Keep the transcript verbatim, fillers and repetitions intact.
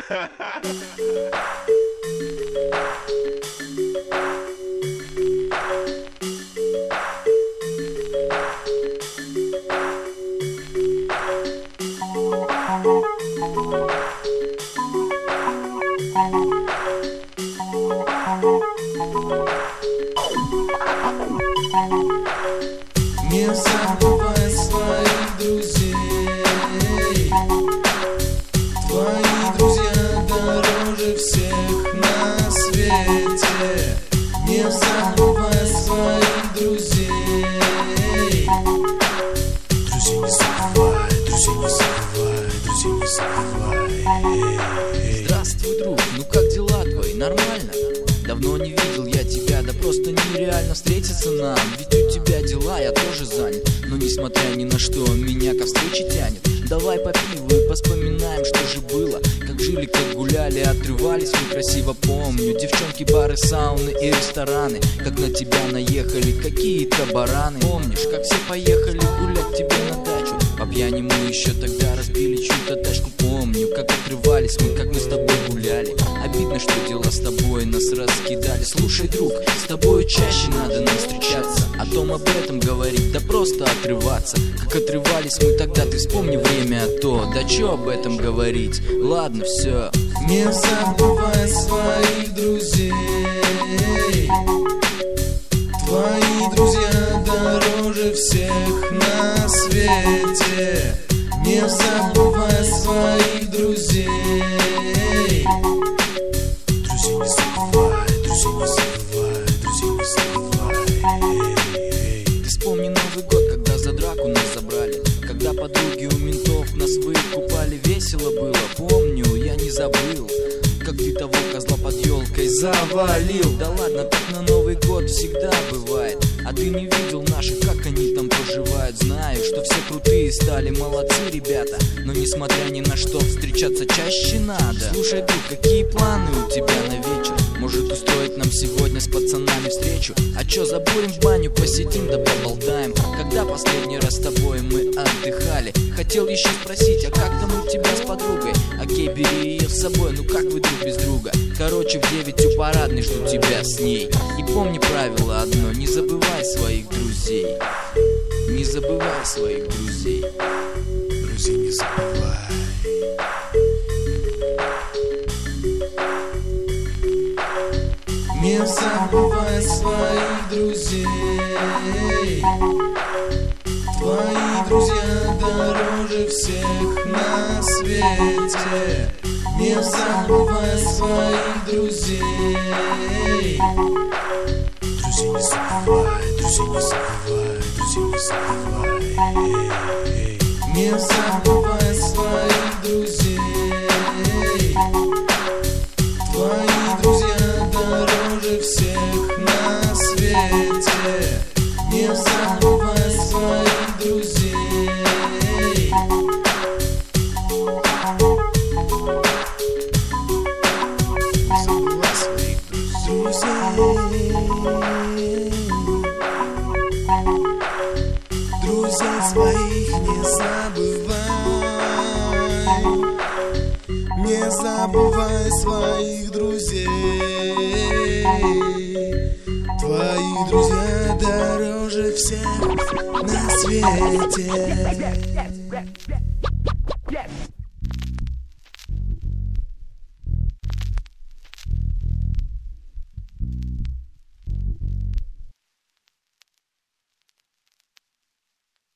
Не забывай своих друзей. Твои друзья дороже всех на свете. Не забывай своих друзей. Друзей не забывай, друзей не забывай, друзей не забывай. Здравствуй, друг, ну как дела твои? Нормально? Давно не видел я тебя, да просто нереально встретиться нам. Ведь у тебя дела, я тоже занят. Но несмотря ни на что, меня ко встрече тянет. Давай по пиву и поспоминаем, что же было. Как жили, как гуляли, отрывались мы красиво, помню. Девчонки, бары, сауны и рестораны. Как на тебя наехали какие-то бараны. Помнишь, как все поехали гулять к тебе на дачу? По пьяни мы еще тогда разбили чью-то тачку. Помню, как отрывались мы, как мы с тобой гуляли. Обидно, что дела с тобой нас раскидали. Слушай, друг, с тобой чаще надо нам встречаться. О том об этом говорить, да просто отрываться. Как отрывались мы тогда, ты вспомни время, а то да чё об этом говорить. Ладно, все. Не забывай своих друзей. Твои друзья дороже всех на свете. Не забывай своих друзей. Друзей не забывай, друзей не забывай, друзей не забывай. Ты вспомни Новый год, когда за драку нас забрали. Когда подруги у ментов нас выкупали. Весело было, помню, я не забыл. Как ты того козла под елкой завалил. Да ладно, так на Новый год всегда бывает. А ты не видел наших, как они там поживают. Знаю, что все крутые стали, молодцы ребята. Но несмотря ни на что, встречаться чаще надо. Слушай, друг, какие планы у тебя на вечер? Может устроить нам сегодня с пацанами встречу? А чё, забурим в баню, посидим да поболтаем. Когда последний раз с тобой мы отдыхали? Хотел еще спросить, а как там у тебя с подругой? Окей, бери ее с собой, ну как вы друг без друга? Короче, в девять у парадной жду тебя с ней. И помни правило одно, не забывай своих друзей. Не забывай своих друзей. Друзей не забывай. Не забывай своих друзей. Твои друзья дороже всех на свете. Не забывай своих друзей. Друзей не забывай, друзей не забывай, друзей не забывай. Не забывай своих друзей. Твои друзья дороже всех на свете. Не забывай своих друзей. Не забывай своих друзей. Друзей своих не забывай. Не забывай своих друзей. Твои друзья дороже всех на свете.